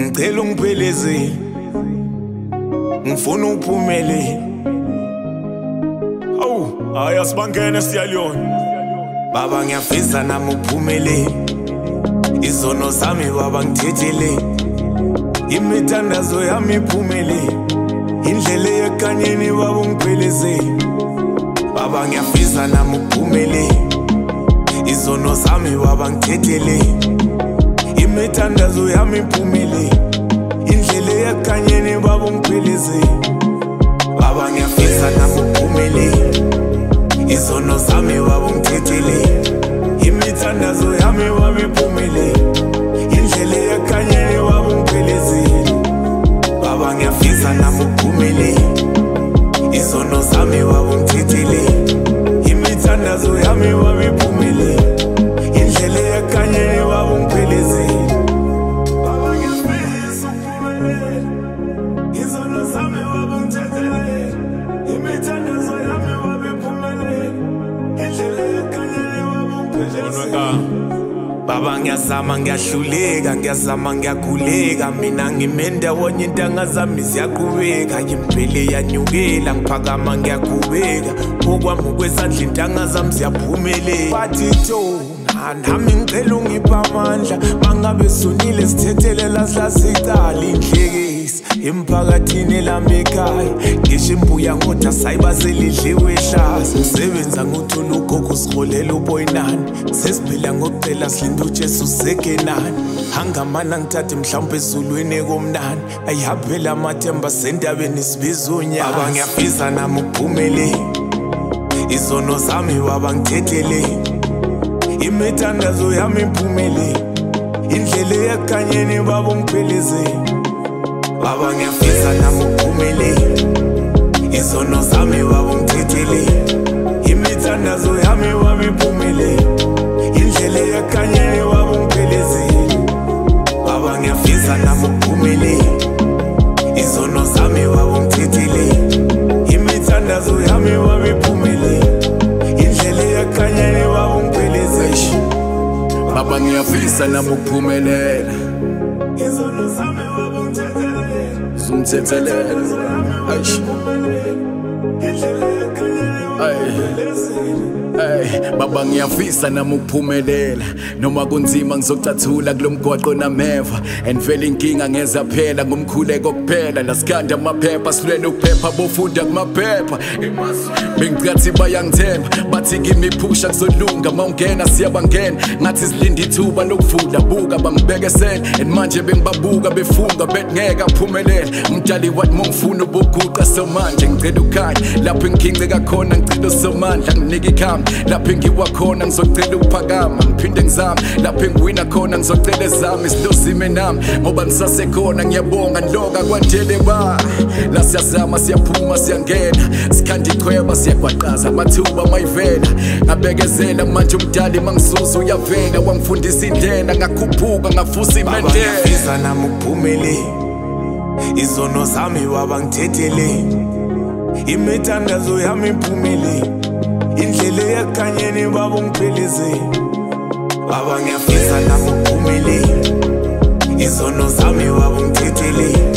ngicela ungiphelezele, ngifuna uphumelele. Awu, hayi asibangene siyaliyona. Baba ngiyafisa nami uphumelele, izono zami baba ngithethele, imithandazo yami iphumelele, indlela yekanyeni baba ungiphelezele. Baba ngiyafisa nami uphumelele, izono zami baba ngithethele, imithandazo yami iphumelele, indlela yekanyeni baba ungiphelezele. Baba ngiyafisa nami uphumelele, izono zami baba ungithethele, imithandazo yami baba iphumelele, indlela yekanyeni baba ungiphelezele. Baba ngiyafisa nami uphumelele, izono zami baba ungithethele, imithandazo yami baba iphumelele, indlela yekanyeni baba ungiphelezele. Baba ngiyafisa uphumelele, izono zami baba ungithethele, imithandazo yami baba iphumelele, indlela yekanyeni baba ungiphelezele. Baba ngiyazama ngiyahluleka, ngiyazama ngiyakhuleka, mina ngimendawonye intanga zami ziyaqhubeka, impele yanyukela ngiphakama ngiyaqhubeka, okwami ukwesandla intanga zami ziyaphumelela. Bathi thona nami ngicela ungiphe amandla, mangabe sonile sithethelela silasicala indlekisi emphakathini elami ekhaya, ngisho imbuya ngodwa sayibasela idliwe ehlaza. Usebenza ngothola ugogo siholela uboyinani, sesiphila ngokucela silinda uJesu sekenani. Hangamana ngithathe mhlawumbe ezulwini ekomnani, ayihaphela amathemba sendabeni sibiza unyaka. Baba ngiyafisa nami uphumelele, izono zami baba ngithethele, imithandazo yami iphumelele, indlela yekanyeni baba ungiphelezele. Baba ngiyafisa nami uphumelele, izono zami baba ungithethele, imithandazo yami baba iphumelele, indlela yekanyeni baba ungiphelezele. Baba ngiyafisa nami uphumelele, izono zami baba ungithethele, imithandazo yami baba iphumelele, indlela yekanyeni baba ungiphelezele. Baba ngiyafisa nami ukuphumelela, izono zami baba ungithethele, zungithethelele. Baba ngiyafisa nami ukuphumelela, noma kunzima ngizocathula kulomgwaqo nameva, and vele inkinga ngeza phela ngomkhuleko kuphela. Lasikhanda amaphepha sihlele ukuphepha bofunda kumaphepha, bengicathi bayangithemba bathi kimi phusha kuzolunga, mawungena siyabangena ngathi silinda ithuba lokuvula. Buka bangibekesela and manje bengibabuka befunga bethi ngeke aphumelele. Umdali wathi mongifuna ubuguqa somanje ngicela ukhanya, lapho engikhinceka khona ngicela usomandla nginika ikhamba, lapho engiwa khona ngizocela ukuphakama ngiphinde ngizame, lapho engiwina khona ngizocela ezami sidozime nami, ngoba nisasekhona ngiyabonga nloka kwandele ba. La siyazama siyaphuma siyangena, sikhanda ichweba siyagwaqaza amathuba mayivela, ngabekezela manje umdali mangisuza uyavela, wangifundisa indlela ngakhuphuka ngafusa imendela. Baba ngiyafisa nami uphumelele, izono zami baba ngithethele, imithandazo yami iphumelele, indlela yekanyeni baba ungiphelezele. Baba ngiyafisa nami uphumelele, izono zami baba ungithethele,